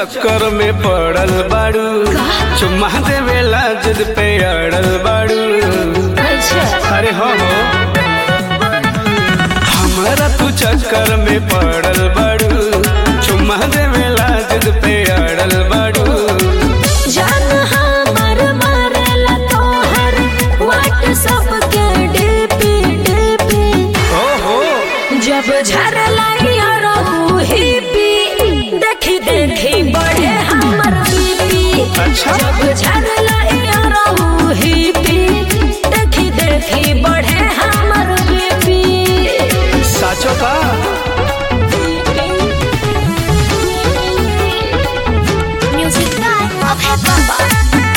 चक्कर में पड़ल बाड़ू, चुम्मा देवेला जिद पे अड़ल बाड़ू। अरे हो हमारा तू चक्कर में पड़ल बाड़ू, चुम्मा देवेला जिद पे अड़ल बाड़ू। जान हमर मारेला तोहर व्हाट्सएप के डीपी डीपी। ओहो जब झरला यारो हिपी, देखी देखी बढ़े हमर बीपी। अच्छा। जब झरला यारो हिपी, देखी देखी बढ़े हमर बीपी। साचो का म्यूजिक बाय अभय बाबा।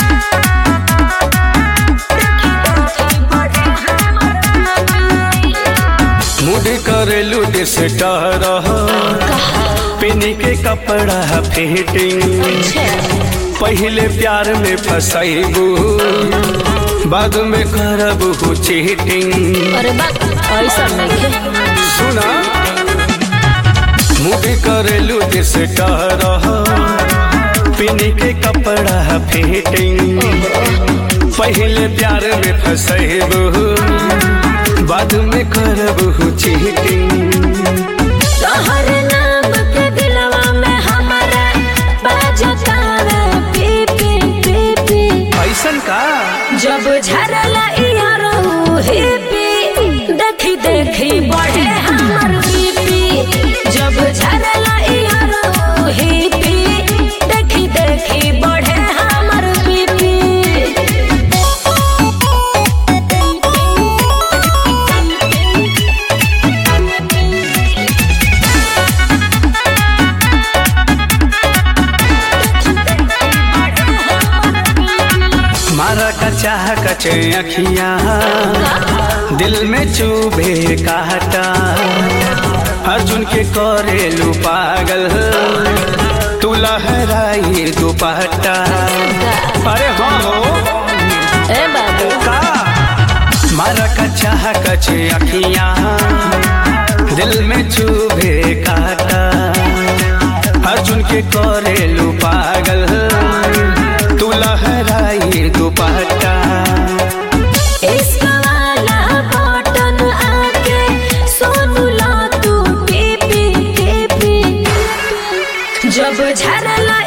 मुझे करेलू डिस्टर पिनी के कपड़ा फिटिंग। पहले प्यार में फसाइबू, बाद में करबू चीटिंग। अरे बात ऐसा नहीं सुना मुझे करेलू डिस्टर पिनी के कपड़ा फिटिंग। पहले प्यार में फसाइबू, बाद में करबू चीटिंग। तोहर नाम के दिलवा में हमारा बाजता रे पीपी पीपी। ऐसन का जब झरला यारो हिपी, देखी देखी बढ़े हमर बीपी। जब झरला यारो हिपी, देखी देखी बढ़े हमर बीपी। मारा का चाह कचे अखियां, दिल में चुभे काटा। अर्जुन के करेलू पागल, तू लहराई दुपट्टा। अरे हो ए बाबू का मारा का चाह कचे अखियां, दिल में चुभे काटा। अर्जुन के करेलू पागल, तू लहराई दुपट्टा। इश्क वाला बटन आके सोनू ला तू पीपी पीपी। जब झरला